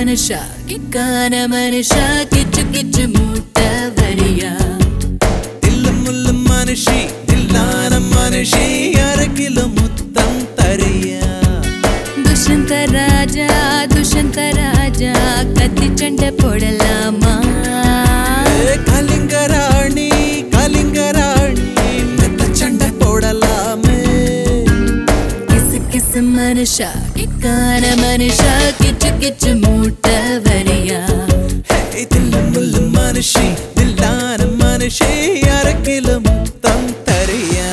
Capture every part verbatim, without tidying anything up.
மனுஷா கிக்கான மனுஷா கிச்சு கிச்சு மூட்ட வரியா தில்லு முள்ளு மனுஷி தில்லான மனுஷி அரை கிலோ முத்தம் தரியா துஷ்யந்த ராஜா துஷ்யந்த ராஜா கத்தி சண்டை போடலாமா கலிங்க ராணி கலிங்க ராணி மெத்த சண்டை போடலாமே கிசு கிசு மனுஷா கிக்கான மனுஷா கிச்சு கிச்சு மூட்ட வரியா தில்லு முள்ளு மனுஷி தில்லான மனுஷி அரை கிலோ முத்தம் தரியா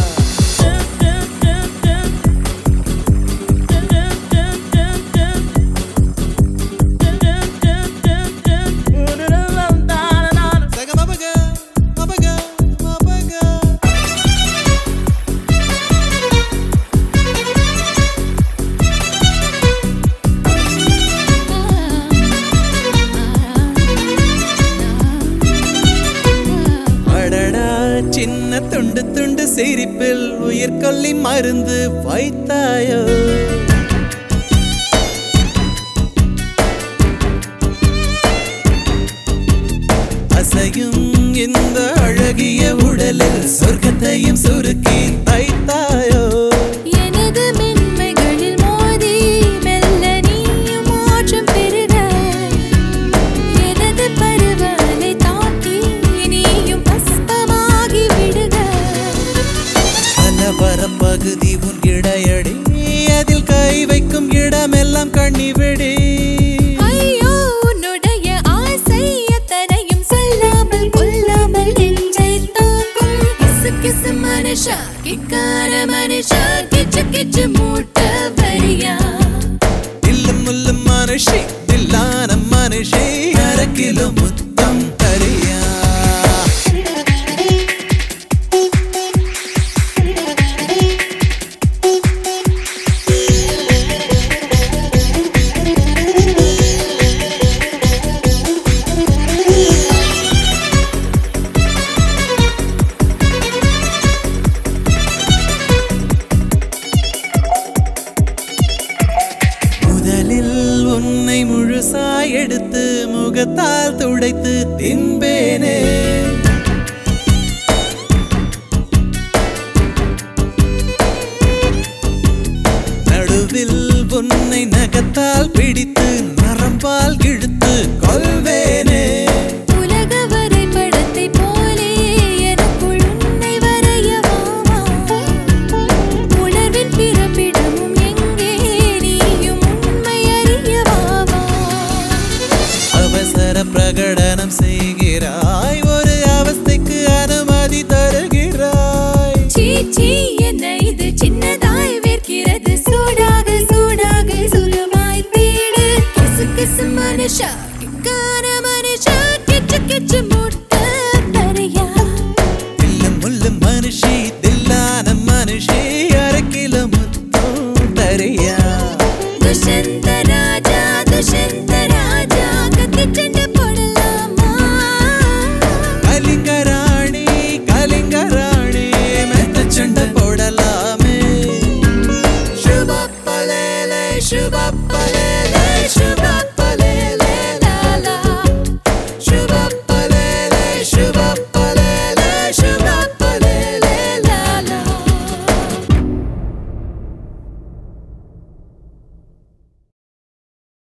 சின்ன துண்டு துண்டு சிரிப்பில் உயிர் கொல்லி மருந்து வைத்தாயோ அசையும் இந்த அழகிய உடலில் சொர்க்கத்தையும் சுருக்கி வைத்தாயோ எனது மென்மைகளில் மோதி மெல்ல நீயும் மாற்றம் பெறுகிறாய் எனது பருவலை தாக்கி நீயும் பஸ்பமாகி விடுகிறாய் பல பகுதி உன் இடையடி அதில் கை வைக்கும் இடமெல்லாம் கண்ணி விடி ஐயோ உன்னுடைய ஆசை எத்தனையும் சொல்லாமல் கொல்லாமல் நெஞ்சை தாக்கும் கிசு கிசு மனுஷா கிக்கான மனுஷா கிச்சு கிச்சு மூட்ட வரியா தில்லு முள்ளு மனுஷி தில்லான மனுஷி அரை கிலோ முத்தம் தரியா உன்னை முழுசாய் எடுத்து முகத்தால் துடைத்து தின்பேனே நடுவில் உன்னை நகத்தால் பிடித்து நரம்பால் இழுத்து கொள்வேனே உலக வரைபடத்தை போலே எனக்குள் உன்னை வரையவாமா உணர்வின் பிறப்பிடமும் எங்கே நீயும் உண்மை அறியவாமா அவசர பிரகடனம் செய்கிறாய் ஒரு அவஸ்தைக்கு அனுமதி தருகிறாய் சீ சீ என்ன இது சின்னதாய் வேர்க்கிறது சூடாக சூடாக சுருமாய் தேடு கிசு கிசு மனுஷா கிக்கான மனுஷா கிச்சு கிச்சு மூட்ட தரியா தில்லு முள்ளு மனுஷி தில்லான மனுஷி அரை கிலோ முத்தம் தரியா துஷ்யந்த ராஜா துஷ்யந்த ராஜா கத்தி சண்டை போடலாமா கலிங்க ராணி கலிங்க ராணி மெத்த சண்டை போடலாமே சுபப்பலேலே சுபப்ப